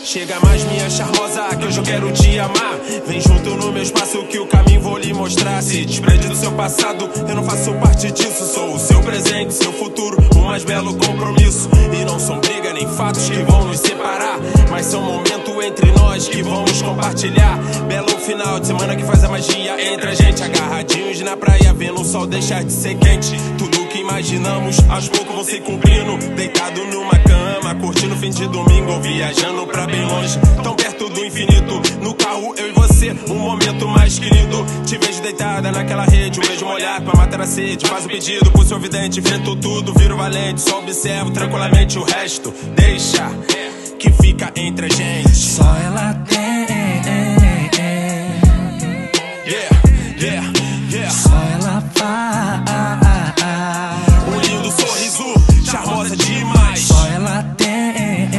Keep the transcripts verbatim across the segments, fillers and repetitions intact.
Chega mais, minha charmosa, que hoje eu quero te amar. Vem junto no meu espaço que o caminho vou lhe mostrar. Se desprende do seu passado, eu não faço parte disso. Sou o seu presente, seu futuro, o mais belo compromisso. E não são briga nem fatos que vão nos separar, mas são momentos entre nós que vamos compartilhar. Belo final de semana que faz a magia entre a gente. Agarradinhos na praia, vendo o sol deixar de ser quente. Tudo que imaginamos, aos poucos vão se cumprindo. Deitado numa cama, curtindo o fim de domingo, ou viajando pra bem longe, tão perto do infinito. No carro, eu e você, um momento mais querido. Te vejo deitada naquela rede, um beijo molhado pra matar a sede. Faz o pedido pro seu vidente, enfrento tudo, viro valente. Só observo tranquilamente o resto, deixa que fica entre a gente. Só ela tem. Yeah, yeah, yeah. Só ela faz. Um lindo sorriso, charmosa demais. Só ela tem.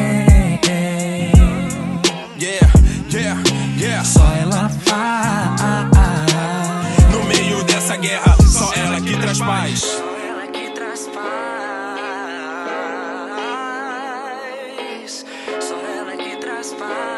Yeah, yeah, yeah. Só ela faz. No meio dessa guerra, só ela que traz paz. Só ela que traz paz. Só ela que traz paz.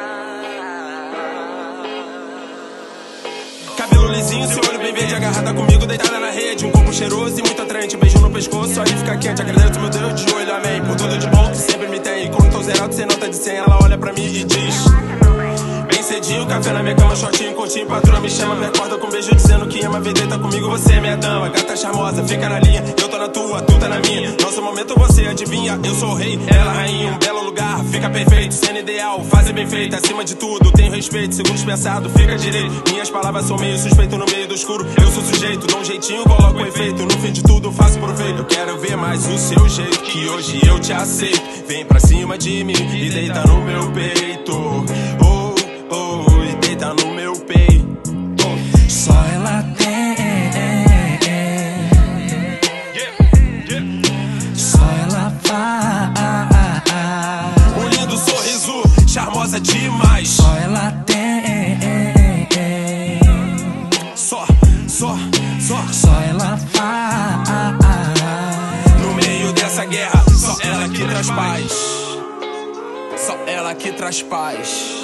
Cabelo lisinho, seu olho bem verde, agarrada comigo, deitada na rede. Um corpo cheiroso e muito atraente, beijo no pescoço, aí fica quente. Agradeço, meu Deus, de olho, amém, por tudo de bom que sempre me tem. E quando tô zerado, sem nota de cem, ela olha pra mim e diz: bem cedinho, café na minha cama, shortinho, curtinho, patroa me chama, me acorda com um beijo dizendo que ama, vem deita comigo, você é minha dama. Gata charmosa, fica na linha, eu tô na tua, tu tá na minha. Nosso momento você adivinha, eu sou o rei, ela rainha. Um belo lugar, fica perfeito, cena ideal, fazer bem feito. Acima de tudo, tenho respeito, segundos pensado, fica direito. Minhas palavras são meio suspeito no meio do escuro. Eu sou sujeito, dou um jeitinho, coloco o efeito. No fim de tudo, faço proveito. Eu quero ver mais o seu jeito, que hoje eu te aceito. Vem pra cima de mim e deita no meu peito. Oh, oh, e deita no meu peito. Só ela tem. Só ela faz. Um lindo sorriso, charmosa demais. Só ela tem. Só, só, só. Só ela faz. No meio dessa guerra, só ela que traz paz. Só ela que traz paz.